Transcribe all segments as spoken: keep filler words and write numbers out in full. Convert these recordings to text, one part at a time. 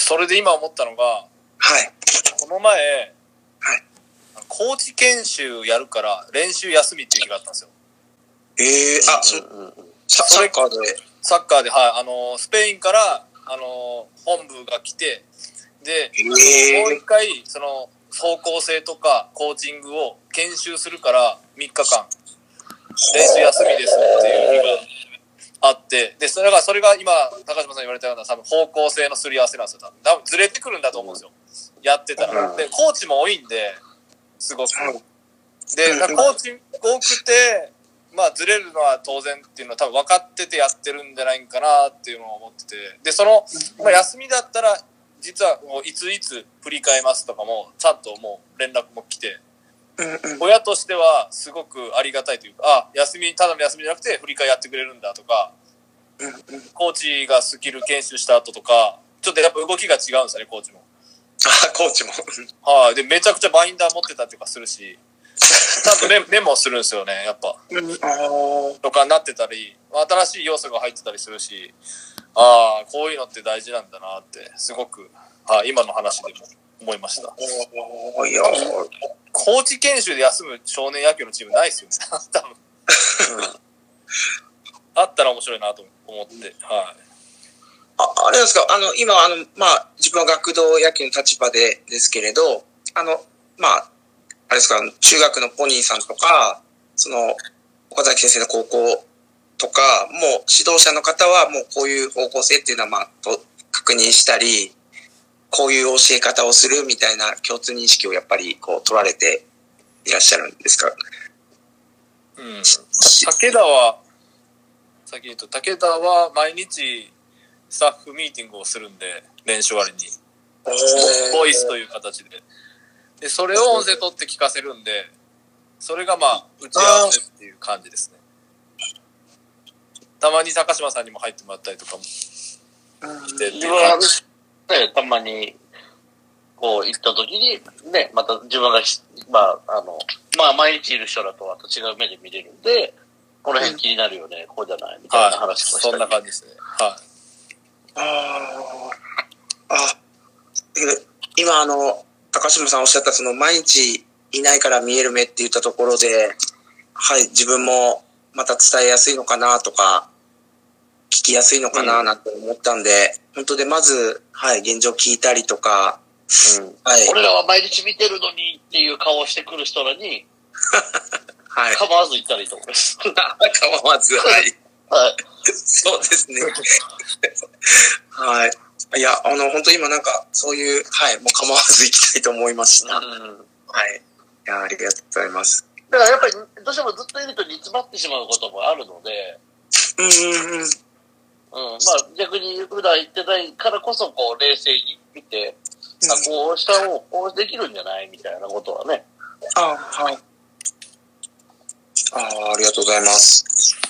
それで今思ったのが、 はい。 この前、 はい、 コーチ研修やるから練習休みっていう日があったんですよ。 ええー、あ、そ、うんうん、サッカーでサッカーで、はい、あの、スペインから、あの、本部が来て、で、えー、もう一回、その、方向性とかコーチングを研修するからみっかかん、練習休みですっていう日があって、で、それが、それが今、高島さん言われたような多分方向性のすり合わせなんですよ。多分、多分ずれてくるんだと思うんですよ。やってたら。で、コーチも多いんで、すごく。で、コーチ多くて、まあずれるのは当然っていうのは多分分かっててやってるんじゃないかなっていうのを思ってて、でその、まあ、休みだったら実はもういついつ振り返りますとかもちゃんともう連絡も来て、親としてはすごくありがたいというか、あ、休みただの休みじゃなくて振り返りやってくれるんだとか、コーチがスキル研修した後とかちょっとやっぱ動きが違うんですよね、コーチも。 あ、コーチもはい、でめちゃくちゃバインダー持ってたりとかするし、ちゃんとメメモするんですよね、やっぱ。とかになってたり、新しい要素が入ってたりするし、ああ、こういうのって大事なんだなって、すごく、はあ、今の話でも思いました。いや、コーチ研修で休む少年野球のチームないですよね、多分。うん、あったら面白いなと思って、はい。 あ、あれですか、あの、今、あの、まあ、自分は学童野球の立場でですけれど、あの、まあ、あれですか、中学のポニーさんとか、その、岡崎先生の高校とか、もう指導者の方はもうこういう方向性っていうのは、まあ、と確認したり、こういう教え方をするみたいな共通認識をやっぱりこう取られていらっしゃるんですか？ うん。武田は、先に言うと、武田は毎日スタッフミーティングをするんで、練習終わりに。ボイスという形で。で、それを音声取って聞かせるんで、それがまあ、打ち合わせっていう感じですね。たまに高島さんにも入ってもらったりとかもしてっていう感じ。 ね、たまに、こう、行った時に、ね、また自分が、まあ、あの、まあ、毎日いる人だとまた違う目で見れるんで、この辺気になるよね、うん、こうじゃないみたいな話もしたり、はい、そんな感じですね。はい。 ああ、あ、今あの、高島さんおっしゃったその毎日いないから見える目って言ったところで、はい、自分もまた伝えやすいのかなとか、聞きやすいのかななんて思ったんで、うん、本当でまず、はい、現状聞いたりとか、 うん、はい、俺らは毎日見てるのにっていう顔をしてくる人らに、はい、構わず言ったらいいと思います。 構わず、はい。はい。そうですね。はい。いや、あの、本当今なんか、そういう、はい、もう構わず行きたいと思いました。うん、はい。いや、ありがとうございます。 だからやっぱり、どうしてもずっといると煮詰まってしまうこともあるので、 うんうんうん。 うん、まあ逆に普段言ってないからこそ、こう、冷静に見て、うん、あ、こうした方が、こうできるんじゃないみたいなことはね。 あ、はい。あ、ありがとうございます。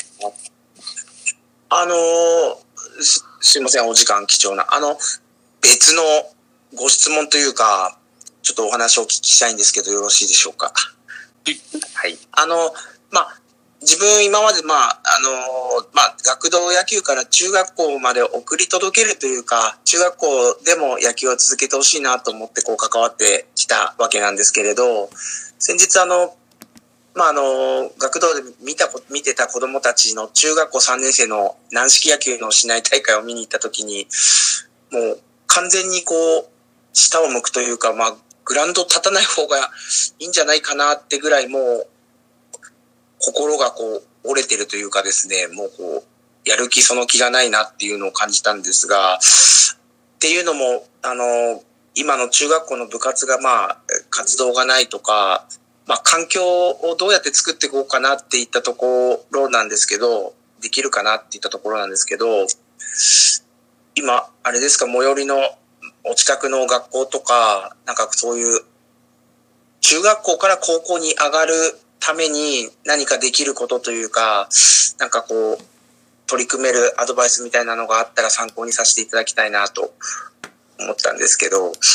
あのー、す、すいません、お時間貴重な。あの、別のご質問というか、ちょっとお話をお聞きしたいんですけど、よろしいでしょうか。はい。あの、まあ、自分今まで、まあ、あのー、まあ、学童野球から中学校まで送り届けるというか、中学校でも野球を続けてほしいなと思って、こう、関わってきたわけなんですけれど、先日あの、まあ、あの、学童で見た、見てた子供たちの中学校さんねん生の軟式野球の市内大会を見に行ったときに、もう完全にこう、下を向くというか、まあ、グラウンド立たない方がいいんじゃないかなってぐらいもう、心がこう、折れてるというかですね、もうこう、やる気その気がないなっていうのを感じたんですが、っていうのも、あの、今の中学校の部活がまあ、活動がないとか、まあ、環境をどうやって作っていこうかなっていったところなんですけど、できるかなっていったところなんですけど、今、あれですか、最寄りのお近くの学校とか、なんかそういう、中学校から高校に上がるために何かできることというか、なんかこう、取り組めるアドバイスみたいなのがあったら参考にさせていただきたいなと思ったんですけど、ちょ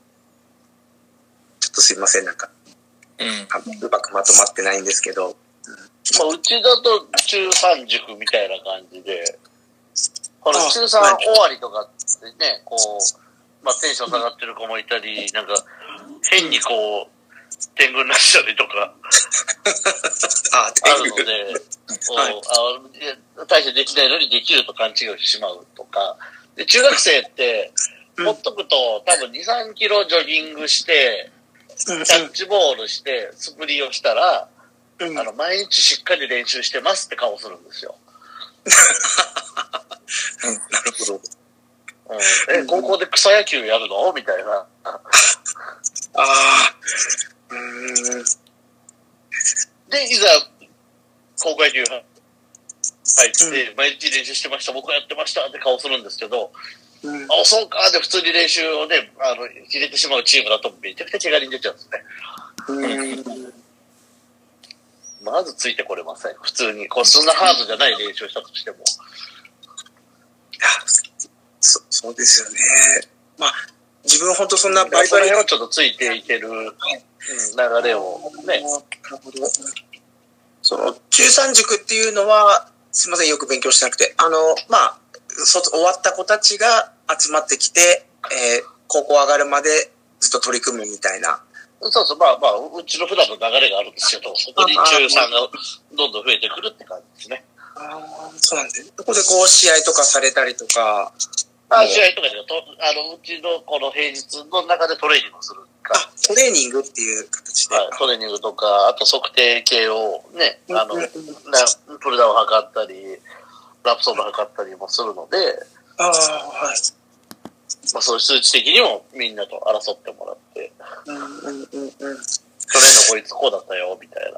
っとすいません、なんか。うん、うまくまとまってないんですけど、うん、 まあ、うちだと中さん塾みたいな感じで、この中さん終わりとかってね、こう、 まあテンション下がってる子もいたり、なんか、変にこう、天狗になっちゃったりとか、 ああるので、はい、あ大してできないのにできると勘違いしてしまうとか、で中学生って、ほっとくと多分に、さんキロジョギングして、キャッチボールして、素振りをしたら、うん、あの、毎日しっかり練習してますって顔するんですよ。 うん、なるほど。 うん、え、高校で草野球やるのみたいな。ああ。うーん。 で、いざ、高校野球入って、うん、毎日練習してました、僕はやってましたって顔するんですけど、うん、あ、そうか、で普通に練習をね、あの、入れてしまうチームだとめちゃくちゃ怪我に出ちゃうんですね。うんまずついてこれません。普通に。こうそんなハードじゃない練習をしたとしても。 そ, そうですよね。まあ、自分本当そんなバイバイはちょっとついていける、うん、流れをね。なるほど。 その、中三塾っていうのは、すいません、よく勉強してなくて、あの、まあ、卒終わった子たちが集まってきて、えー、高校上がるまでずっと取り組むみたいな。 そうそう、まあまあ、うちの普段の流れがあるんですけど、そこに中さんがどんどん増えてくるって感じですね。 ああ、そうなんですね。そこでこう、試合とかされたりとか。 あ試合とかでと、あの、うちのこの平日の中でトレーニングをするか。 あ、トレーニングっていう形で。 はい、トレーニングとか、あと測定系をね、あの、うんうん、プルダウンを測ったり、ラプソードを測ったりもするので、 ああ、はい。 まあそういう数値的にもみんなと争ってもらって、 うんうんうんうん。去年のこいつこうだったよ、みたいな。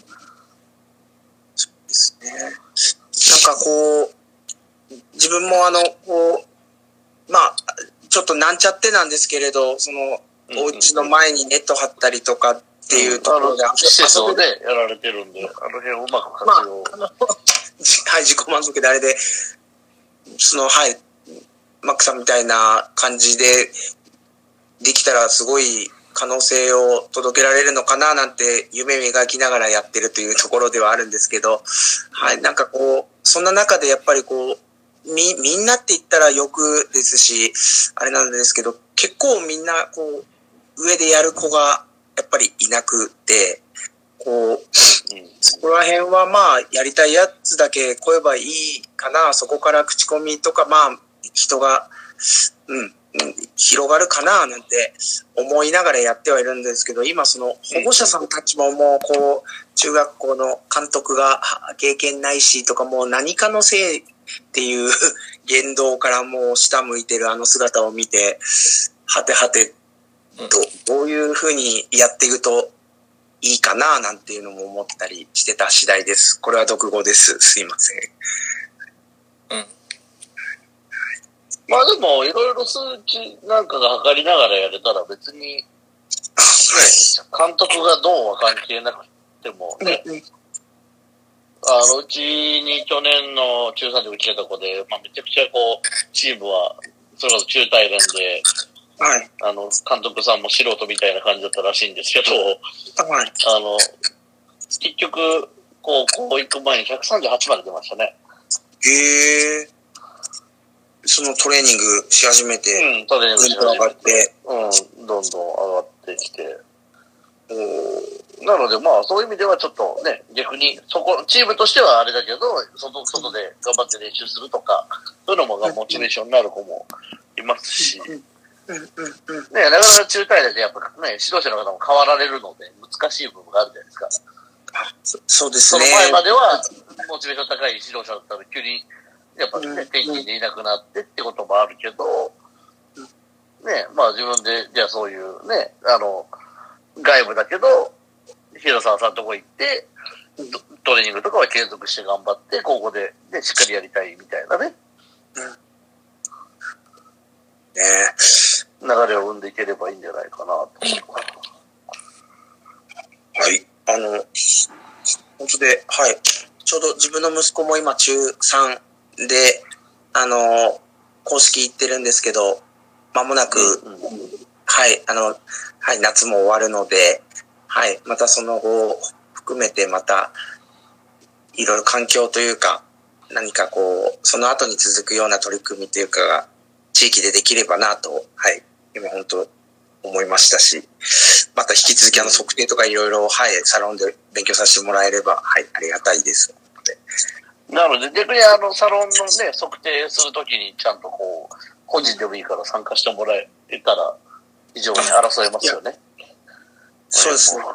そうですね。なんかこう、自分もあの、こう、まあ、ちょっとなんちゃってなんですけれど、その、お家の前にネット張ったりとかっていうところで、うん、 施設をね、やられてるんで、あの辺をうまく活用。まあ、 はい、自己満足であれで、その、はい、マックさんみたいな感じでできたらすごい可能性を届けられるのかななんて夢描きながらやってるというところではあるんですけど、はい、なんかこう、そんな中でやっぱりこう、み、みんなって言ったらよくですし、あれなんですけど、結構みんなこう、上でやる子がやっぱりいなくて、こう、そこら辺はまあ、やりたいやつだけ来ればいいかな、そこから口コミとかまあ、人が、うん、広がるかななんて思いながらやってはいるんですけど、今その保護者さんたちももうこう、中学校の監督が経験ないしとかもう何かのせいっていう言動からもう下向いてるあの姿を見て、はてはて、ど, どういうふうにやっていくといいかななんていうのも思ったりしてた次第です。これは読語です。すいません。 うん。まあでも、いろいろ数値なんかが測りながらやれたら別に、ね、監督がどうは関係なくてもね、あの、うちに去年の中さんで受けた子で、まあめちゃくちゃこう、チームは、それこそ中大連で、 はい。 あの、監督さんも素人みたいな感じだったらしいんですけど、 はい。 あの、結局、高校行く前にひゃくさんじゅうはちまで出ましたね。 へー。そのトレーニングし始めて、 うん、トレーニングし始めて、 うん、どんどん上がってきて、なのでまあそういう意味ではちょっとね、逆にそこ、チームとしてはあれだけど、外、外で頑張って練習するとか、そういうのもがモチベーションになる子もいますし、ね、なかなか中大連でやっぱね、指導者の方も変わられるので難しい部分があるじゃないですか。 そ, そうですね。 その前まではモチベーション高い指導者だったら急にやっぱね、転勤でいなくなってってこともあるけど、ね、まあ自分で、じゃあそういうね、あの、外部だけど、広沢さんのとこ行って、トレーニングとかは継続して頑張って、高校で、ね、しっかりやりたいみたいなね。 うん、ね流れを生んでいければいいんじゃないかなと。 はい。あの、本当で、はい。ちょうど自分の息子も今中さんで、あの、公式行ってるんですけど、間もなく、うんうん、はい、あの、はい、夏も終わるので、はい、またその後含めてまた、いろいろ環境というか、何かこう、その後に続くような取り組みというかが、地域でできればなと、はい、 今本当思いましたし、また引き続きあの測定とかいろいろ、はい、サロンで勉強させてもらえれば、はい、ありがたいです。 なので、逆にあの、サロンのね、測定するときにちゃんとこう、個人でもいいから参加してもらえたら、非常に争えますよね。 そうですね。はい。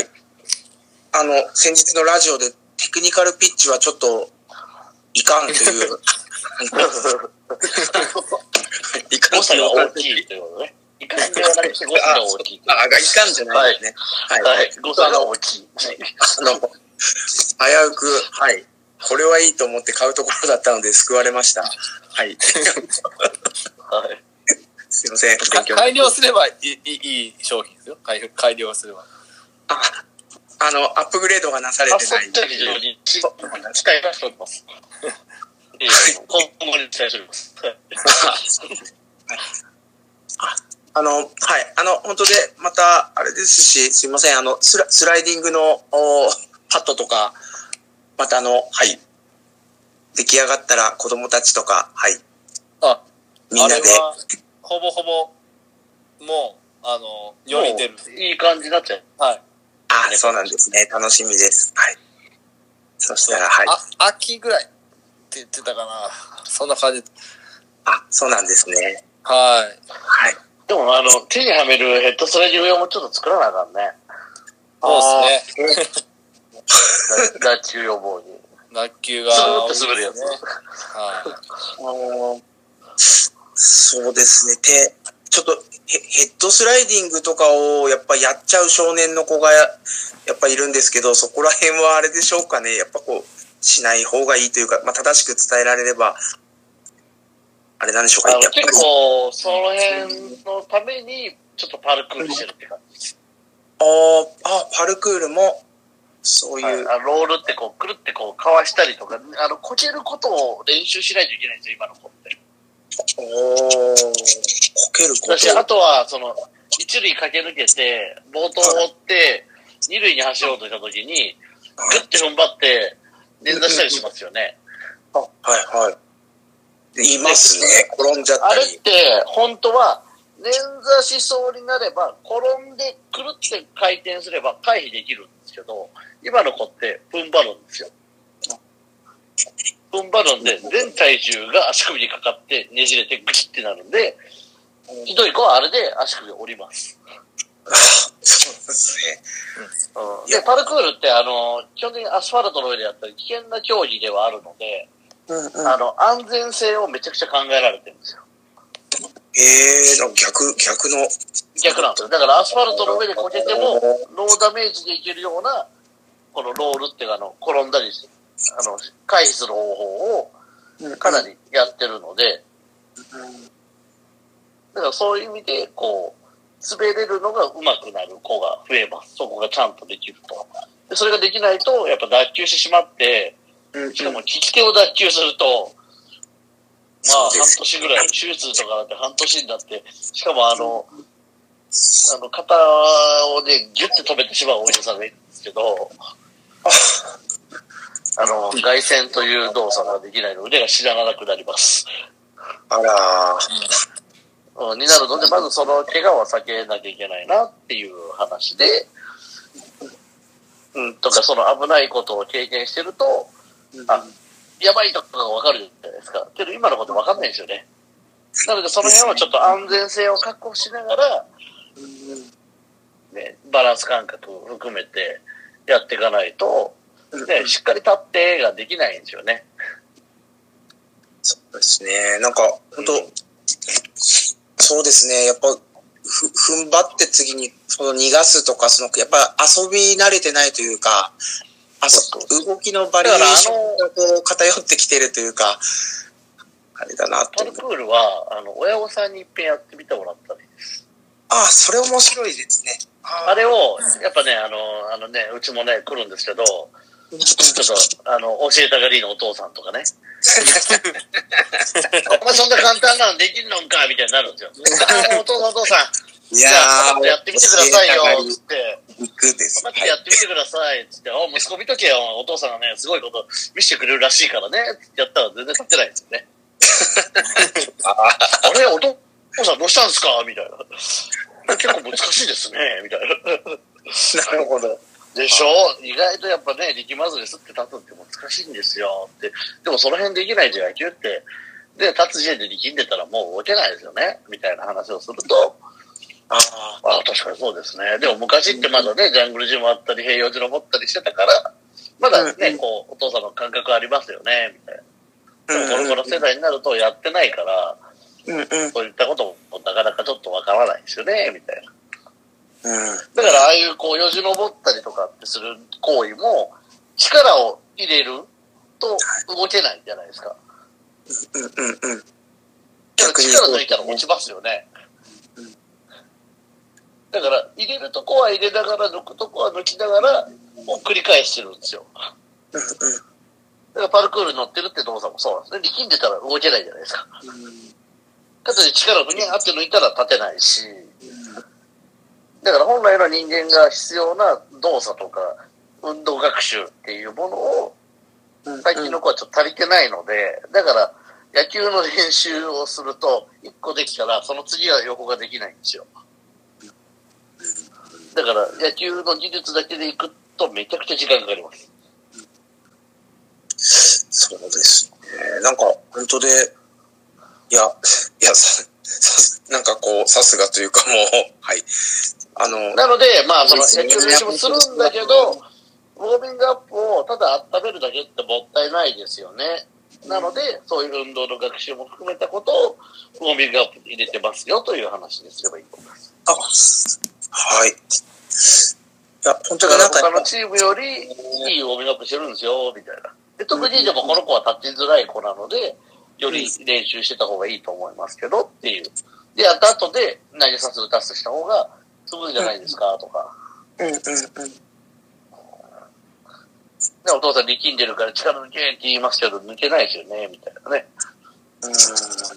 あの、先日のラジオでテクニカルピッチはちょっと、いかんという。 いかん誤差が大きいということね。いかんではなくて誤差が大きい。 あ、がいかんじゃないですね。 はい。はい。誤差が大きい。 あの、危うく、はい。これはいいと思って買うところだったので救われました。はい。はい。すいません。 改良すればいい、いい商品ですよ。改改良すれば。 あ、あの、アップグレードがなされてない。 非常に期待がしております。今後に期待しております。 あの、はい。あの、本当で、また、あれですし、すいません。あの、スラ、スライディングのパッドとか、またあの、はい。出来上がったら子供たちとか、はい。 あ、 みんなで。 ほぼほぼ、もう、あの、世に出る。 いい感じになっちゃう。 はい。 ああ、そうなんですね。楽しみです。はい。そしたら、はい。 あ、秋ぐらいって言ってたかな。そんな感じ。 あ、そうなんですね。 はい。 はい。 でも、あの、手にはめるヘッドスライディング用もちょっと作らなあかんね。 そうですね。 脱臼予防に。 脱臼が。 スルーって滑るやつ。 はい。そうですね。手、ちょっとヘ、ヘッドスライディングとかをやっぱやっちゃう少年の子がや、やっぱいるんですけど、そこら辺はあれでしょうかね。やっぱこう、しない方がいいというか、まあ、正しく伝えられれば、あれなんでしょうか。やっぱり結構、その辺のために、ちょっとパルクールしてるって感じです。 ああ、パルクールも、そういう。 はい、あロールってこう、くるってこう、かわしたりとか、あの、こけることを練習しないといけないんですよ、今の子って。 おー、こけること。 私、あとは、その、一塁駆け抜けて、ボートを追って、二塁に走ろうとしたときに、グッて踏ん張って、捻挫したりしますよね。 あ、はいはい。いますね。転んじゃったり。 あれって、本当は、捻挫しそうになれば、転んでくるって回転すれば回避できるんですけど、今の子って踏ん張るんですよ。踏ん張るんで、全体重が足首にかかってねじれてグチってなるんで、ひどい子はあれで足首を折ります。 そうですね。 うん、で、パルクールってあの、基本的にアスファルトの上でやったり危険な競技ではあるので、うんうん、あの、安全性をめちゃくちゃ考えられてるんですよ。 ええー、逆、逆の。 逆なんですよ。だからアスファルトの上でこけても、ノーダメージでいけるような、このロールっていうか、あの、転んだり、あの、回避する方法を、かなりやってるので、だからそういう意味で、こう、滑れるのが上手くなる子が増えます。そこがちゃんとできると。でそれができないと、やっぱ脱臼してしまって、しかも利き手を脱臼すると、まあ、半年ぐらい、手術とかだって半年になって、しかもあの、あの、肩をね、ギュッて止めてしまうお医者さんがいるんですけど、あの、外旋という動作ができないので、腕がしならなくなります。 あらー。うん、になるので、まずその怪我は避けなきゃいけないなっていう話で、うん、とかその危ないことを経験してると、あ、やばいとかがわかるじゃないですか。けど今のことわかんないんですよね。なのでその辺はちょっと安全性を確保しながら、ね、バランス感覚を含めてやっていかないと、ね、しっかり立ってができないんですよね。 そうですね。なんか、本当、うん、そうですね。やっぱ、ふ、踏ん張って次に、その逃がすとか、その、やっぱ遊び慣れてないというか、あそ動きのバリエーションがこう偏ってきてるというか、あれだなと。 パルクールは、あの、親御さんに一遍やってみてもらったらいいです。 ああ、それ面白いですね。 あ, あれを、やっぱね、あの、あのね、うちもね、来るんですけど、ちょっと、あの、教えたがりのお父さんとかね。お前そんな簡単なのできるのかみたいになるんですよ。あお父さんお父さん。 いやー、 やってみてくださいよ、つって。 行くです。 待ってやってみてください、つって。お、息子見とけよ、お父さんがね、すごいこと見せてくれるらしいからね、ってやったら全然立ってないんですよね。あれ、お父父さんどうしたんですかみたいな。結構難しいですね、みたいな。なるほど。でしょ、意外とやっぱね、力まずにすって立つって難しいんですよって。でもその辺できないと野球って、で、立つ時点で力んでたらもう動けないですよね、みたいな話をすると、ああ、確かにそうですね。でも昔ってまだね、ジャングルジムあったり、平洋寺登ったりしてたから、まだね、うん、こう、お父さんの感覚ありますよね、みたいな。でも、これから世代になるとやってないから、うんうん、そういったこともなかなかちょっとわからないですよね、みたいな。うん、だから、ああいう、こう、よじ登ったりとかってする行為も、力を入れると動けないじゃないですか。 うんうんうん。 逆に力抜いたら落ちますよね。だから、入れるとこは入れながら、抜くとこは抜きながら、を繰り返してるんですよ。だからパルクールに乗ってるって動作もそうなんですね。力んでたら動けないじゃないですか。かつ力をふにゃーって抜いたら立てないし。だから本来の人間が必要な動作とか、運動学習っていうものを、最近の子はちょっと足りてないので、だから野球の練習をすると、一個できたら、その次は横ができないんですよ。だから野球の技術だけでいくとめちゃくちゃ時間かかります。 そうですね。なんか本当で、いや、いや、さ、さ、なんかこう、さすがというかもう、はい。あの、 なので、まあその野球の練習もするんだけど、ウォーミングアップをただ温めるだけってもったいないですよね。なので、そういう運動の学習も含めたことをウォーミングアップに入れてますよという話にすればいいと思います。 あ、はい。いや、本当になんか他のチームよりいいウォーミングアップしてるんですよ、みたいな。で、特にでもこの子は立ちづらい子なので、より練習してた方がいいと思いますけどっていう。で、やった後で投げさせるタスした方がスムーズじゃないですか、とか。 うんうんうん。 お父さん力んでるから力抜けって言いますけど、抜けないですよね、みたいなね。 うん。